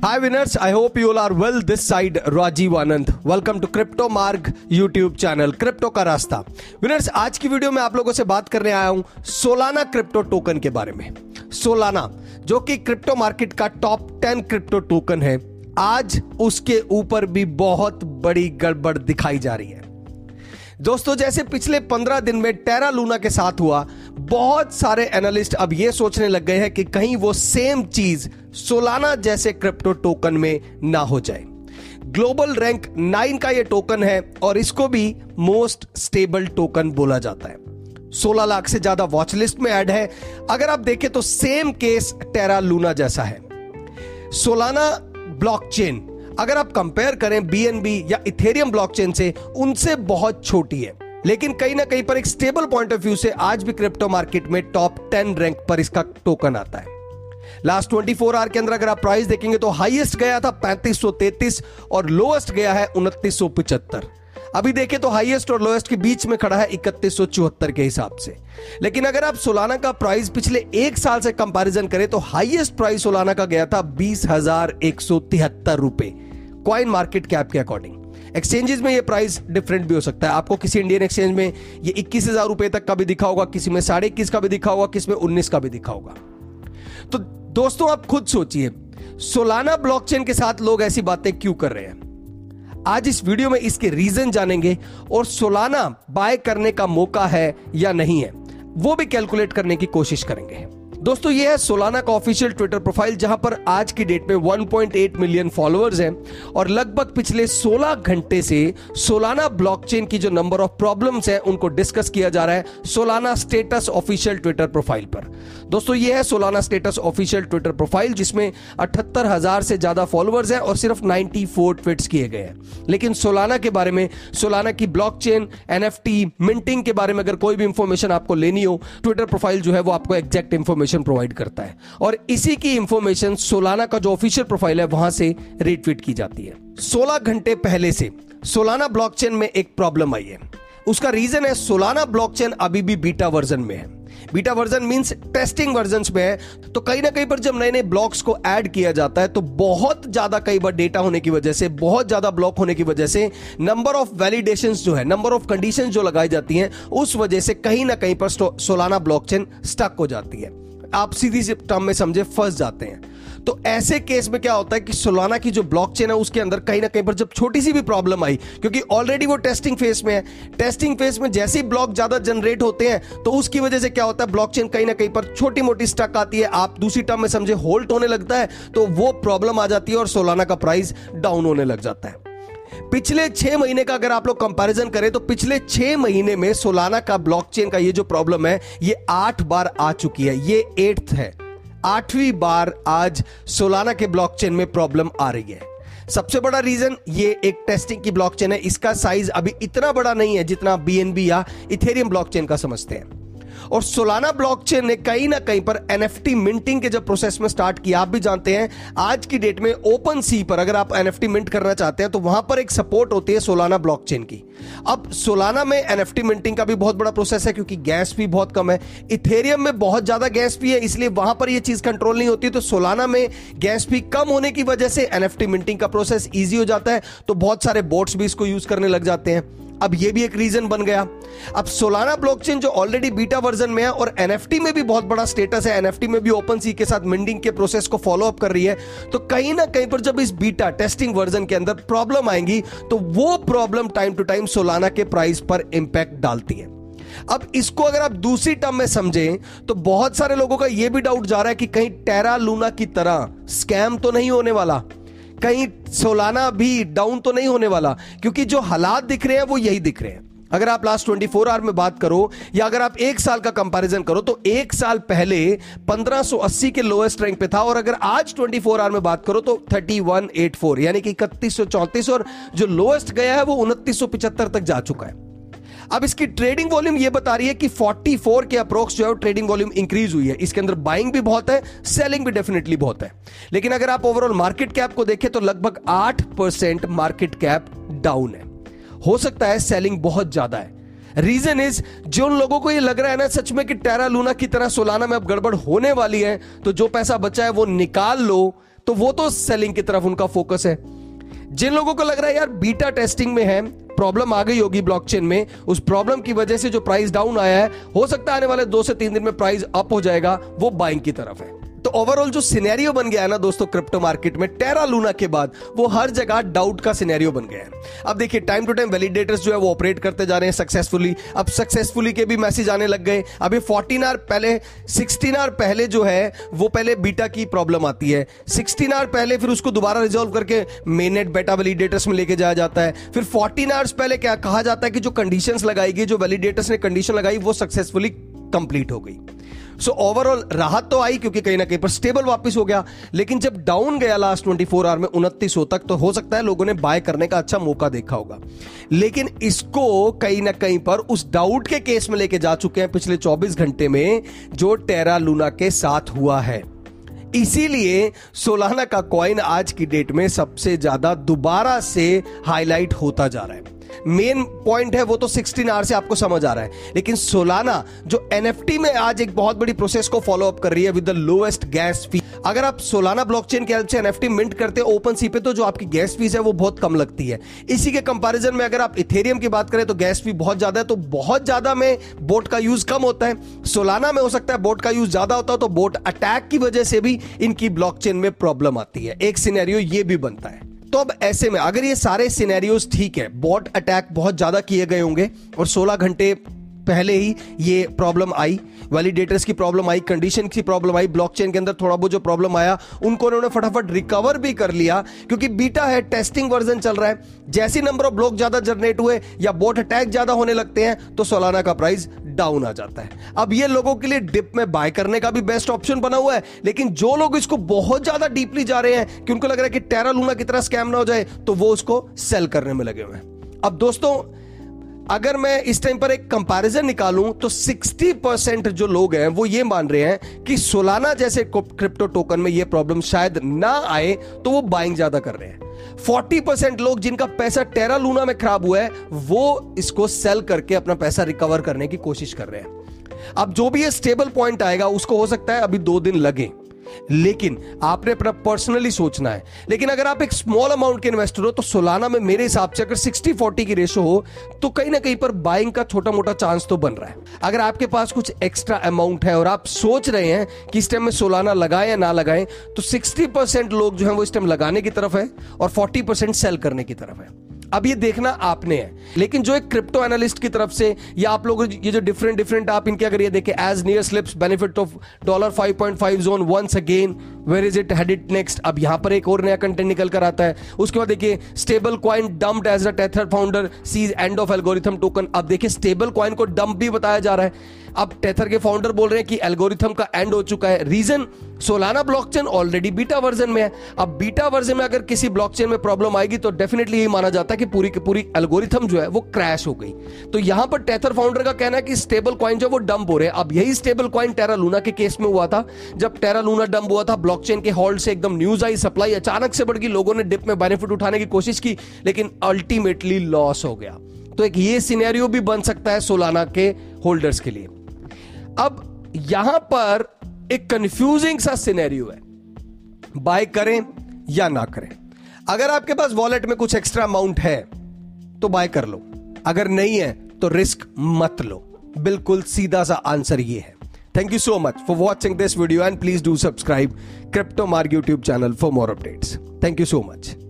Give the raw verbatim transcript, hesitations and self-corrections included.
Hi winners, I hope you all are well. This side Rajiv Anand. Welcome to Crypto Marg YouTube channel, crypto का रास्ता। Winners, आज की video में आप लोगों से बात करने आया हूं सोलाना क्रिप्टो टोकन के बारे में। सोलाना जो कि क्रिप्टो मार्केट का टॉप टेन क्रिप्टो टोकन है, आज उसके ऊपर भी बहुत बड़ी गड़बड़ दिखाई जा रही है। दोस्तों, जैसे पिछले पंद्रह दिन में टेरा लूना के साथ हुआ, बहुत सारे एनालिस्ट अब यह सोचने लग गए हैं कि कहीं वो सेम चीज सोलाना जैसे क्रिप्टो टोकन में ना हो जाए। ग्लोबल रैंक नाइन का यह टोकन है और इसको भी मोस्ट स्टेबल टोकन बोला जाता है। सोलह लाख से ज्यादा वॉच लिस्ट में ऐड है। अगर आप देखें तो सेम केस टेरा लूना जैसा है। सोलाना ब्लॉकचेन अगर आप कंपेयर करें बीएनबी या इथेरियम ब्लॉकचेन से, उनसे बहुत छोटी है, लेकिन कहीं ना कहीं पर एक स्टेबल पॉइंट ऑफ व्यू से आज भी क्रिप्टो मार्केट में टॉप टेन रैंक पर इसका टोकन आता है। लास्ट चौबीस आवर के अंदर अगर आप प्राइस देखेंगे तो हाईएस्ट गया था पैंतीस सौ तैंतीस और लोएस्ट गया है उनतीस सौ पचहत्तर। अभी देखें तो हाईएस्ट और लोएस्ट के बीच में खड़ा है इकतीस सौ चौहत्तर के हिसाब से। लेकिन अगर आप सोलाना का प्राइस पिछले एक साल से कंपैरिजन करें तो हाईएस्ट प्राइस सोलाना का गया था बीस हजार एक सौ तिहत्तर रुपए कॉइन मार्केट कैप के अकॉर्डिंग। एक्सचेंजेस में ये प्राइस डिफरेंट भी हो सकता है। आपको किसी इंडियन एक्सचेंज में ये इक्कीस हजार रुपए तक का भी दिखा होगा, किसी में साढ़े इक्कीस का भी दिखा होगा, किसी में उन्नीस का भी दिखा होगा। तो दोस्तों, आप खुद सोचिए, सोलाना ब्लॉकचेन के साथ लोग ऐसी बातें क्यों कर रहे हैं? आज इस वीडियो में इसके रीजन जानेंगे और सोलाना बाय करने का मौका है या नहीं है वो भी कैलकुलेट करने की कोशिश करेंगे। दोस्तों, ये है सोलाना का ऑफिशियल ट्विटर प्रोफाइल, जहां पर आज की डेट में one point eight million followers हैं और लगभग पिछले सोलह घंटे से सोलाना ब्लॉकचेन की जो नंबर ऑफ प्रॉब्लम्स हैं उनको डिस्कस किया जा रहा है Solana status official Twitter profile पर। दोस्तों, ये है Solana status official Twitter profile, जिसमें अठहत्तर हजार से ज्यादा फॉलोअर्स हैं और सिर्फ चौरानवे ट्वीट्स किए गए हैं। लेकिन सोलाना के बारे में, सोलाना की ब्लॉकचेन, एनएफटी, मिंटिंग के बारे में अगर कोई भी इंफॉर्मेशन आपको लेनी हो, ट्विटर प्रोफाइल जो है वो आपको एग्जैक्ट इंफॉर्मेशन प्रोवाइड करता है और इसी की इंफॉर्मेशन सोलाना का जो ऑफिशियल प्रोफाइल है वहां से रीट्वीट की जाती है। सोलह घंटे पहले से सोलाना ब्लॉकचेन में एक प्रॉब्लम आई है। उसका रीजन है सोलाना ब्लॉकचेन अभी भी बीटा वर्जन में है। Beta version means testing versions में है। तो कहीं ना कहीं पर जब नए नए ब्लॉक्स को ऐड किया जाता है तो बहुत ज्यादा कई बार डेटा होने की वजह से, बहुत ज्यादा ब्लॉक होने की वजह से नंबर ऑफ वैलिडेशंस जो है, नंबर ऑफ कंडीशंस जो लगाई जाती हैं, उस वजह से कहीं ना कहीं पर सोलाना ब्लॉकचेन स्टक हो जाती है। आप सीधी सी टर्म में समझे फंस जाते हैं। तो ऐसे केस में क्या होता है कि सोलाना की जो ब्लॉकचेन है उसके अंदर कहीं ना कहीं पर जब छोटी सी भी प्रॉब्लम आई, क्योंकि ऑलरेडी वो टेस्टिंग फेज में है, टेस्टिंग फेज में जैसे ही ब्लॉक ज्यादा जनरेट होते हैं तो उसकी वजह से क्या होता है, ब्लॉकचेन कहीं ना कहीं पर छोटी मोटी स्टक आती है, आप दूसरी टर्म में समझे होल्ड होने लगता है, तो वो प्रॉब्लम आ जाती है और सोलाना का प्राइस डाउन होने लग जाता है। पिछले छह महीने का अगर आप लोग कंपैरिजन करें तो पिछले छह महीने में सोलाना का ब्लॉकचेन का ये जो प्रॉब्लम है ये आठ बार आ चुकी है। ये एट्थ है, आठवीं बार आज सोलाना के ब्लॉकचेन में प्रॉब्लम आ रही है। सबसे बड़ा रीजन ये एक टेस्टिंग की ब्लॉकचेन है। इसका साइज अभी इतना बड़ा नहीं है जितना बीएनबी या इथेरियम ब्लॉकचेन का समझते हैं। और सोलाना ब्लॉकचेन ने कहीं ना कहीं पर एनएफटी मिंटिंग के जब प्रोसेस में स्टार्ट किया, आप भी जानते हैं आज की डेट में ओपन सी पर अगर आप एनएफटी मिंट करना चाहते हैं तो वहां पर एक सपोर्ट होती है सोलाना ब्लॉकचेन की। अब सोलाना में एनएफटी मिंटिंग का भी बहुत बड़ा प्रोसेस है क्योंकि गैस भी बहुत कम है। इथेरियम में बहुत ज्यादा गैस भी है, इसलिए वहां पर यह चीज कंट्रोल नहीं होती। तो सोलाना में गैस भी कम होने की वजह से एनएफटी मिंटिंग का प्रोसेस ईजी हो जाता है, तो बहुत सारे बोट्स भी इसको यूज करने लग जाते हैं। अब ये भी एक रीजन बन गया। अब सोलाना ब्लॉकचेन जो ऑलरेडी बीटा वर्जन में है और एनएफटी में भी बहुत बड़ा स्टेटस है, एनएफटी में भी ओपन सी के साथ मिंटिंग के प्रोसेस को फॉलो अप कर रही है, तो कहीं ना कहीं पर जब इस बीटा टेस्टिंग वर्जन के अंदर प्रॉब्लम आएंगी तो वो problem time to time Solana के प्राइस पर इंपैक्ट डालती है। अब इसको अगर आप दूसरी टर्म में समझें तो बहुत सारे लोगों का यह भी डाउट जा रहा है कि कहीं टेरा लूना की तरह स्कैम तो नहीं होने वाला, कहीं सोलाना भी डाउन तो नहीं होने वाला, क्योंकि जो हालात दिख रहे हैं वो यही दिख रहे हैं। अगर आप लास्ट चौबीस आवर में बात करो या अगर आप एक साल का कंपैरिजन करो तो एक साल पहले पंद्रह सौ अस्सी के लोएस्ट रैंक पे था और अगर आज चौबीस आवर में बात करो तो इकतीस सौ चौरासी यानी कि इकतीस सौ चौंतीस और जो लोएस्ट गया है वो उनतीस सौ पचहत्तर तक जा चुका है। अब इसकी ट्रेडिंग वॉल्यूम ये बता रही है कि चौवालीस के अप्रोक्स जो है ट्रेडिंग वॉल्यूम इंक्रीज हुई है। इसके अंदर बाइंग भी बहुत है, सेलिंग भी डेफिनेटली बहुत है। लेकिन अगर आप ओवरऑल मार्केट कैप को देखें तो लगभग आठ परसेंट मार्केट कैप डाउन है। हो सकता है सेलिंग बहुत ज्यादा है। रीजन इज, जो उन लोगों को ये लग रहा है ना सच में कि टेरा लूना की तरह सोलाना में अब गड़बड़ होने वाली है, तो जो पैसा बचा है वो निकाल लो, तो वो तो सेलिंग की तरफ उनका फोकस है। जिन लोगों को लग रहा है यार बीटा टेस्टिंग में है, प्रॉब्लम आ गई होगी ब्लॉकचेन में, उस प्रॉब्लम की वजह से जो प्राइस डाउन आया है, हो सकता है आने वाले दो से तीन दिन में प्राइस अप हो जाएगा, वो बाइंग की तरफ है। तो ओवरऑल जो सिनेरियो बन गया है ना दोस्तों क्रिप्टो मार्केट में टेरा लूना के बाद, वो हर जगह डाउट का सिनेरियो बन गया है। अब देखिए टाइम टू टाइम वैलिडेटर्स जो है वो ऑपरेट करते जा रहे हैं सक्सेसफुली। अब सक्सेसफुली के भी मैसेज आने लग गए। अभी फोर्टीन आवर पहले, सिक्सटीन आवर पहले जो है वो पहले बीटा की प्रॉब्लम आती है, सिक्सटीन आवर पहले फिर उसको दोबारा रिजॉल्व करके मेन नेट बेटा वैलिडेटर्स में लेके जाया जाता है। फिर फोर्टीन आवर्स पहले क्या कहा जाता है कि जो कंडीशंस लगाई गई, जो वैलिडेटर्स ने कंडीशन लगाई, वो सक्सेसफुली कंप्लीट हो गई। सो ओवरऑल राहत तो आई क्योंकि कहीं ना कहीं पर स्टेबल वापस हो गया। लेकिन जब डाउन गया लास्ट चौबीस आवर में उनतीस सौ तक, तो हो सकता है लोगों ने बाय करने का अच्छा मौका देखा होगा। लेकिन इसको कहीं ना कहीं पर उस डाउट के केस में लेके जा चुके हैं पिछले चौबीस घंटे में, जो टेरा लूना के साथ हुआ है। इसीलिए सोलाना का कॉइन आज की डेट में सबसे ज्यादा दोबारा से हाईलाइट होता जा रहा है। मेन पॉइंट है वो तो सिक्सटीन आवर से आपको समझ आ रहा है, लेकिन सोलाना जो एनएफटी में आज एक बहुत बड़ी प्रोसेस को फॉलो अप कर रही है with the lowest gas fee. अगर आप सोलाना ब्लॉकचेन के हेल्प से एनएफटी मिंट करते हो ओपन सी पे, तो जो आपकी गैस फीस है वो बहुत कम लगती है। इसी के कंपैरिजन में अगर आप इथेरियम की बात करें तो गैस फी बहुत ज्यादा है, तो बहुत ज्यादा में बोट का यूज कम होता है। सोलाना में हो सकता है बोट का यूज ज्यादा होता है, तो बोट अटैक की वजह से भी इनकी ब्लॉकचेन में प्रॉब्लम आती है। एक सिनेरियो ये भी बनता है। तो अब ऐसे में अगर ये सारे सिनेरियोस ठीक है, बॉट अटैक बहुत ज्यादा किए गए होंगे और सोलह घंटे पहले ही ये प्रॉब्लम आई, वैलिडेटर्स की प्रॉब्लम आई, कंडीशन की प्रॉब्लम आई, ब्लॉकचेन के अंदर थोड़ा बहुत जो प्रॉब्लम आया उनको उन्होंने फटाफट रिकवर भी कर लिया, क्योंकि बीटा है, टेस्टिंग वर्जन चल रहा है। जैसे नंबर ऑफ ब्लॉक ज्यादा जनरेट हुए या बोट अटैक ज्यादा होने लगते हैं, तो सोलाना का प्राइस डाउन आ जाता है। अब ये लोगों के लिए डिप में बाय करने का भी बेस्ट ऑप्शन बना हुआ है। लेकिन जो लोग इसको बहुत ज्यादा डीपली जा रहे हैं कि उनको लग रहा है कि टेरा लूना की तरह स्कैम ना हो जाए, तो वो उसको सेल करने में लगे हुए हैं। अब दोस्तों अगर मैं इस टाइम पर एक कंपैरिजन निकालूं तो साठ परसेंट जो लोग हैं वो ये मान रहे हैं कि सोलाना जैसे क्रिप्टो टोकन में ये प्रॉब्लम शायद ना आए, तो वो बाइंग ज्यादा कर रहे हैं। चालीस परसेंट लोग जिनका पैसा टेरा लूना में खराब हुआ है, वो इसको सेल करके अपना पैसा रिकवर करने की कोशिश कर रहे हैं। अब जो भी ये स्टेबल पॉइंट आएगा उसको हो सकता है अभी दो दिन लगे, लेकिन आपने अपना पर्सनली सोचना है। लेकिन अगर आप एक स्मॉल अमाउंट के इन्वेस्टर हो, तो सोलाना में मेरे हिसाब से अगर साठ चालीस की रेशो हो, तो कहीं ना कहीं पर बाइंग का छोटा मोटा चांस तो बन रहा है। अगर आपके पास कुछ एक्स्ट्रा अमाउंट है और आप सोच रहे हैं कि इस टाइम में सोलाना लगाएं या ना लगाएं, तो साठ परसेंट लोग जो है वो इस टाइम लगाने की तरफ है और चालीस परसेंट सेल करने की तरफ है। अब ये देखना आपने है। लेकिन जो एक क्रिप्टो एनालिस्ट की तरफ से या आप लोग ये जो डिफरेंट डिफरेंट आप इनके अगर ये देखें, as near slips benefit of dollar five point five zone once again, where is it headed next. अब यहां पर एक और नया कंटेंट निकल कर आता है। उसके बाद देखिए stable coin dumped as a tether founder sees end of algorithm token. अब देखिए स्टेबल कॉइन को डंप भी बताया जा रहा है। अब टेथर के फाउंडर बोल रहे हैं कि एल्गोरिथम का एंड हो चुका है। Reason, Solana blockchain already beta version में है। अब बीटा वर्जन में अगर किसी ब्लॉकचेन में प्रॉब्लम आएगी तो डेफिनेटली यही माना जाता है कि पूरी की पूरी एल्गोरिथम जो है वो क्रैश हो गई। तो यहां पर टेथर फाउंडर का कहना है कि स्टेबल कॉइन जो वो डंप हो रहे हैं। अब यही स्टेबल कॉइन टेरा लूना के केस में हुआ था। जब टेरा लूना डंप हुआ था, ब्लॉकचेन के होल्ड से एकदम न्यूज आई, सप्लाई अचानक से बढ़ गई, लोगों ने डिप में बेनिफिट उठाने की कोशिश की, लेकिन अल्टीमेटली लॉस हो गया। तो एक ये सिनेरियो भी बन सकता है सोलाना के होल्डर्स के लिए। अब यहां पर एक कंफ्यूजिंग सा सिनेरियो है, बाय करें या ना करें। अगर आपके पास वॉलेट में कुछ एक्स्ट्रा अमाउंट है तो बाय कर लो, अगर नहीं है तो रिस्क मत लो। बिल्कुल सीधा सा आंसर ये है। Thank you so much for watching this video and please do subscribe crypto Marg YouTube channel for more updates. Thank you so much.